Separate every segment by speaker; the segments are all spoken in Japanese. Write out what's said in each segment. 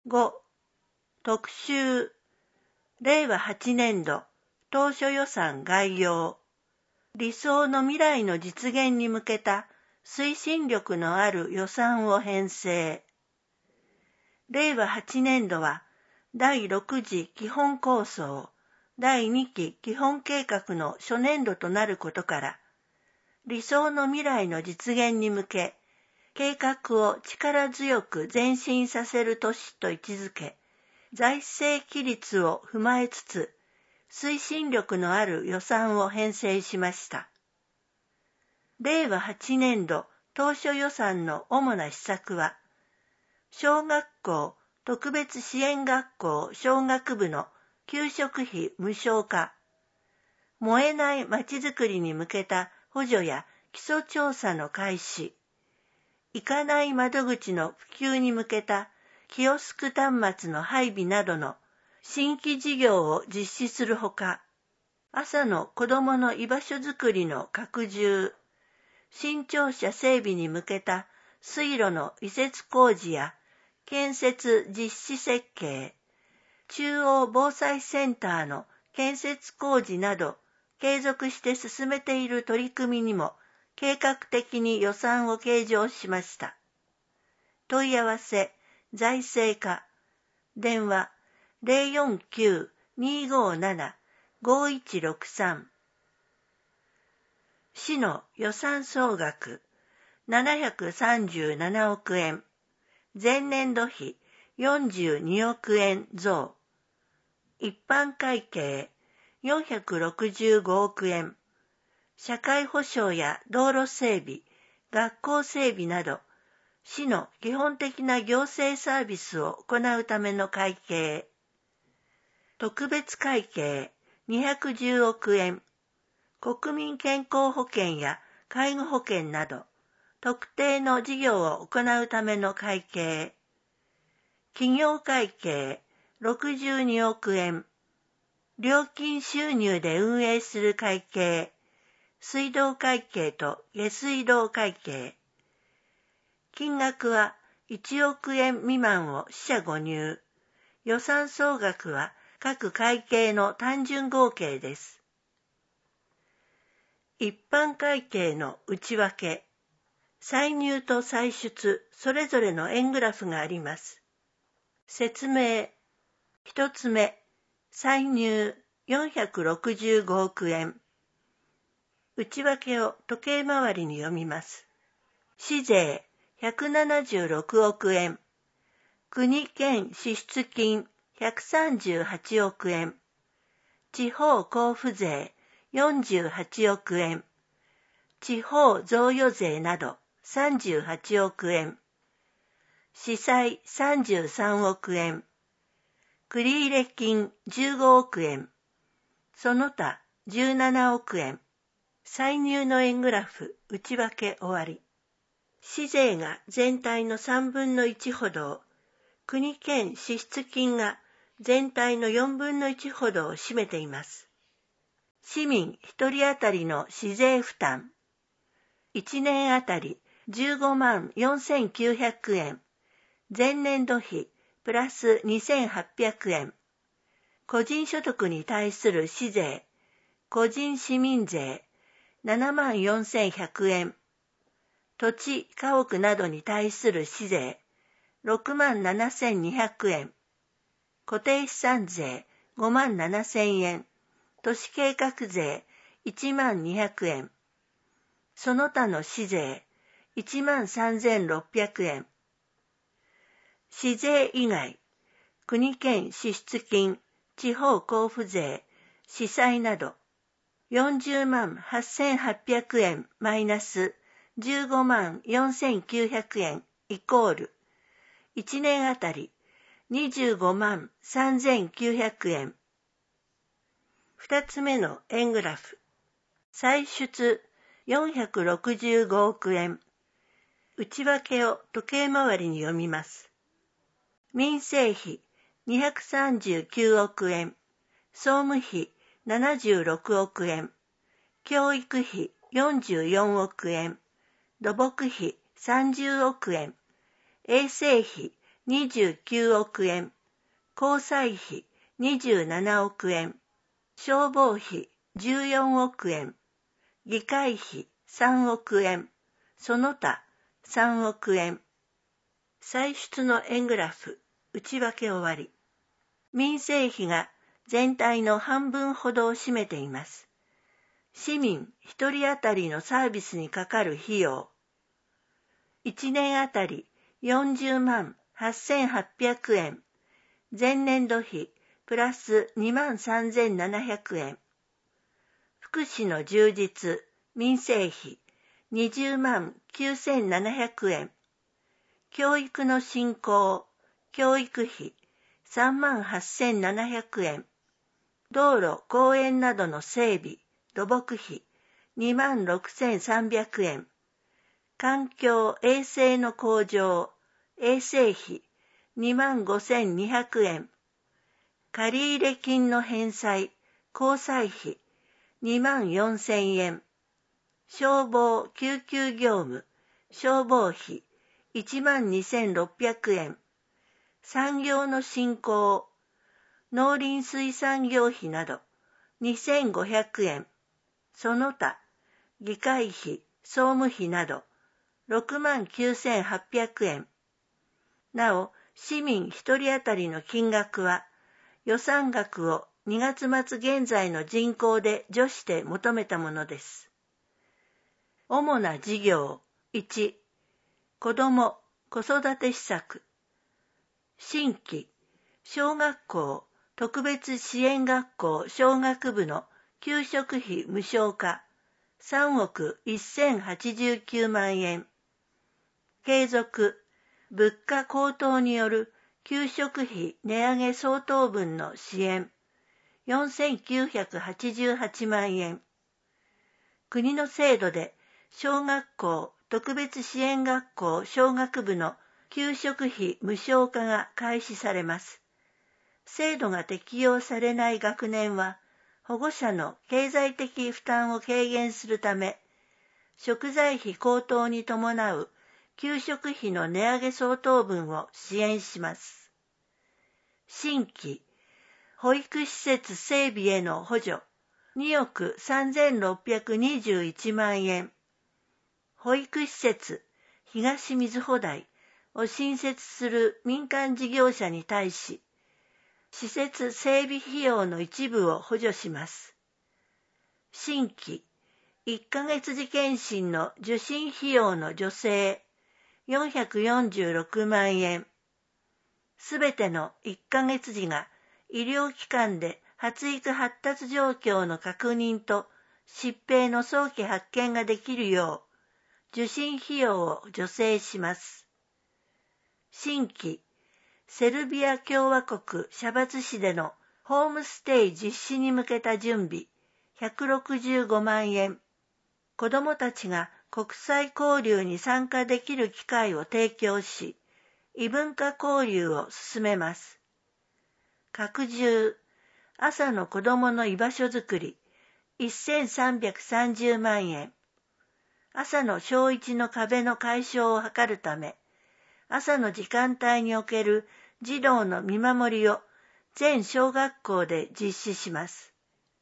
Speaker 1: 5、特集、令和8年度当初予算概要、理想の未来の実現に向けた推進力のある予算を編成。令和8年度は第6次基本構想、第2期基本計画の初年度となることから、理想の未来の実現に向け、計画を力強く前進させる年と位置づけ、財政規律を踏まえつつ、推進力のある予算を編成しました。令和8年度当初予算の主な施策は、小学校特別支援学校小学部の給食費無償化、燃えないまちづくりに向けた補助や基礎調査の開始、行かない窓口の普及に向けたキオスク端末の配備などの新規事業を実施するほか、朝の子どもの居場所づくりの拡充、新庁舎整備に向けた水路の移設工事や建設実施設計、中央防災センターの建設工事など、継続して進めている取り組みにも計画的に予算を計上しました。問い合わせ、財政課、電話049-257-5163。市の予算総額737億円、前年度比42億円増、一般会計465億円、社会保障や道路整備、学校整備など、市の基本的な行政サービスを行うための会計、特別会計210億円、国民健康保険や介護保険など、特定の事業を行うための会計、企業会計62億円、料金収入で運営する会計、水道会計と下水道会計。金額は1億円未満を四捨五入。予算総額は各会計の単純合計です。一般会計の内訳。歳入と歳出、それぞれの円グラフがあります。説明。一つ目、歳入465億円。内訳を時計回りに読みます。市税176億円。国県支出金138億円。地方交付税48億円。地方贈与税など38億円。司祭33億円。繰入金15億円。その他17億円。歳入の円グラフ、内訳終わり。市税が全体の3分の1ほどを、国県支出金が全体の4分の1ほどを占めています。市民1人当たりの市税負担。1年あたり15万4900円。前年度比プラス2800円。個人所得に対する市税、個人市民税7万4100円。土地、家屋などに対する市税6万7200円。固定資産税5万7000円。都市計画税1万200円。その他の市税1万3600円。市税以外、国県支出金、地方交付税、司祭など、40万8800円マイナス15万4900円イコール、1年あたり25万3900円。2つ目の円グラフ。歳出465億円。内訳を時計回りに読みます。民生費239億円。総務費76億円。教育費44億円。土木費30億円。衛生費 29億円、交際費27億円、消防費14億円、議会費3億円、その他3億円。歳出の円グラフ、内訳終わり。民生費が全体の半分ほどを占めています。市民1人当たりのサービスにかかる費用。1年あたり40万8800円。前年度比プラス23700円。福祉の充実、民生費20万9700円。教育の振興、教育費3万8700円。道路、公園などの整備、土木費2万6300円。環境、衛生の向上、衛生費2万5200円。借入金の返済、交際費2万4000円。消防、救急業務、消防費1万2600円。産業の振興、農林水産業費など2500円。その他、議会費、総務費など6万9800円。なお、市民1人当たりの金額は、予算額を2月末現在の人口で除して求めたものです。主な事業1、子ども・子育て施策。新規、小学校、特別支援学校小学部の給食費無償化3億1089万円。継続、物価高騰による給食費値上げ相当分の支援4988万円。国の制度で小学校、特別支援学校小学部の給食費無償化が開始されます。制度が適用されない学年は、保護者の経済的負担を軽減するため、食材費高騰に伴う給食費の値上げ相当分を支援します。新規、保育施設整備への補助2億3621万円。保育施設東水穂台を新設する民間事業者に対し、施設整備費用の一部を補助します。新規、1ヶ月次検診の受診費用の助成446万円。すべての1ヶ月時が医療機関で発育発達状況の確認と疾病の早期発見ができるよう、受診費用を助成します。新規、セルビア共和国シャバツ市でのホームステイ実施に向けた準備165万円。子どもたちが国際交流に参加できる機会を提供し、異文化交流を進めます。拡充、朝の子どもの居場所づくり1330万円。朝の小1の壁の解消を図るため、朝の時間帯における児童の見守りを全小学校で実施します。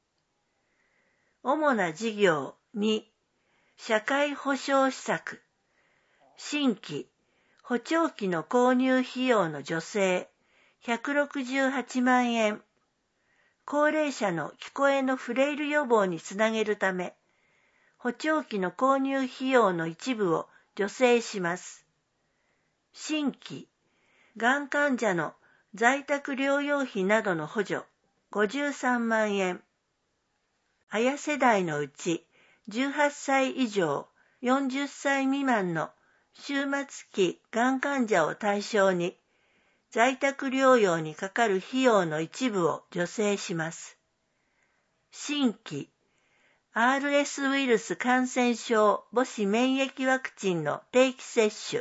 Speaker 1: 主な事業2、社会保障施策。新規、補聴器の購入費用の助成168万円。高齢者の聞こえのフレイル予防につなげるため、補聴器の購入費用の一部を助成します。新規、がん患者の在宅療養費などの補助53万円。綾世代のうち18歳以上40歳未満の終末期がん患者を対象に在宅療養にかかる費用の一部を助成します。新規、RS ウイルス感染症母子免疫ワクチンの定期接種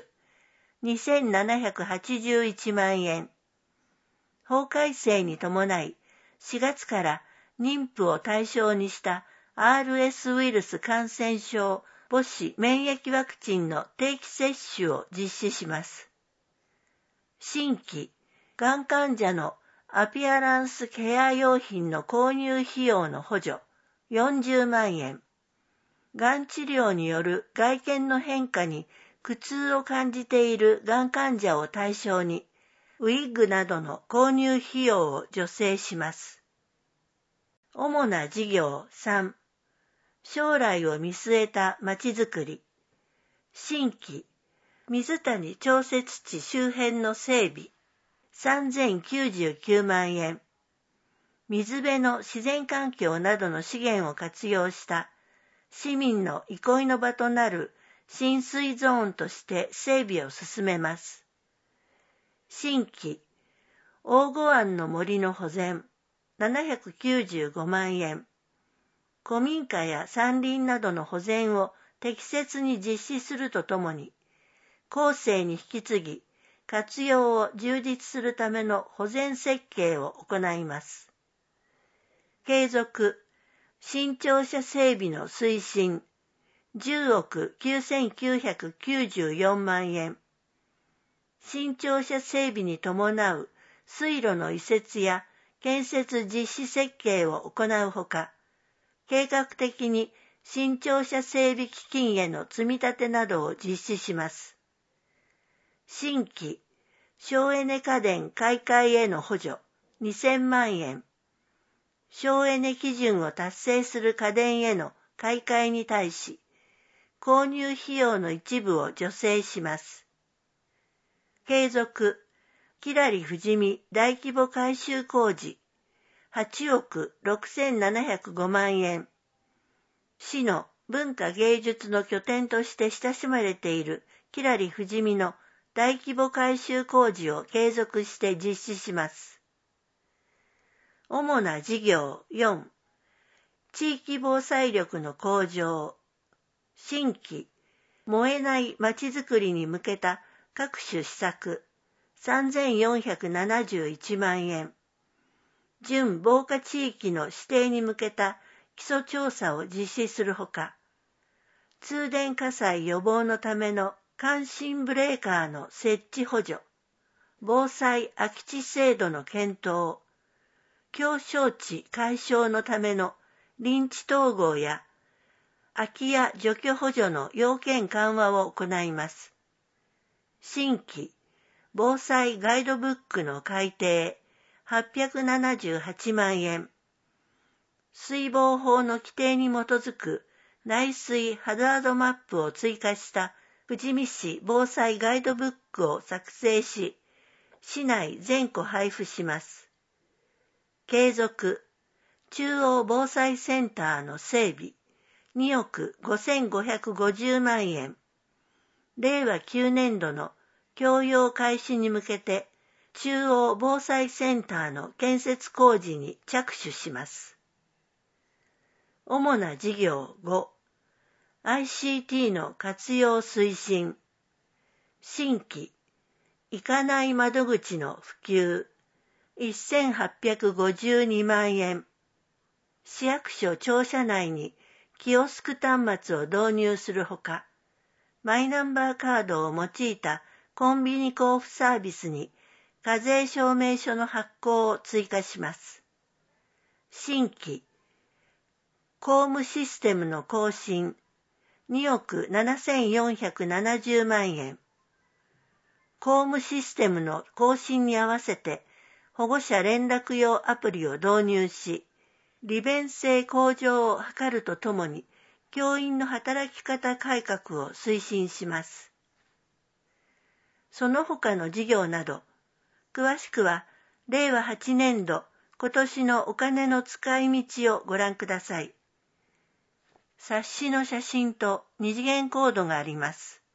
Speaker 1: 2781万円。法改正に伴い4月から妊婦を対象にした RS ウイルス感染症母子免疫ワクチンの定期接種を実施します。 新規、がん患者のアピアランスケア用品の購入費用の補助40万円。がん治療による外見の変化に苦痛を感じているがん患者を対象に、ウィッグなどの購入費用を助成します。主な事業3、将来を見据えたまちづくり。新規、水谷調節池周辺の整備、3099万円。水辺の自然環境などの資源を活用した市民の憩いの場となる浸水ゾーンとして整備を進めます。新規、大御湾の森の保全、795万円。古民家や山林などの保全を適切に実施するとともに、後世に引き継ぎ、活用を充実するための保全設計を行います。継続、新庁舎整備の推進、10億9994万円。新庁舎整備に伴う水路の移設や建設実施設計を行うほか、計画的に新庁舎整備基金への積み立てなどを実施します。新規、省エネ家電買い替えへの補助2000万円。省エネ基準を達成する家電への買い替えに対し、購入費用の一部を助成します。継続、キラリ富士見大規模改修工事、8億6705万円。市の文化芸術の拠点として親しまれているキラリ富士見の大規模改修工事を継続して実施します。主な事業4、地域防災力の向上、新規、燃えないまちづくりに向けた各種施策、3471万円。準防火地域の指定に向けた基礎調査を実施するほか、通電火災予防のための感震ブレーカーの設置補助、防災空き地制度の検討、狭小地解消のための臨地統合や空き家除去補助の要件緩和を行います。新規、防災ガイドブックの改訂、878万円。水防法の規定に基づく内水ハザードマップを追加した富士見市防災ガイドブックを作成し、市内全戸配布します。継続、中央防災センターの整備、2億5550万円。令和9年度の供用開始に向けて、中央防災センターの建設工事に着手します。主な事業5、ICT の活用推進、新規、行かない窓口の普及、1852万円。市役所庁舎内にキオスク端末を導入するほか、マイナンバーカードを用いたコンビニ交付サービスに課税証明書の発行を追加します。新規、公務システムの更新、2億7470万円。公務システムの更新に合わせて保護者連絡用アプリを導入し、利便性向上を図るとともに、教員の働き方改革を推進します。その他の事業など、詳しくは、令和8年度今年のお金の使い道をご覧ください。冊子の写真と二次元コードがあります。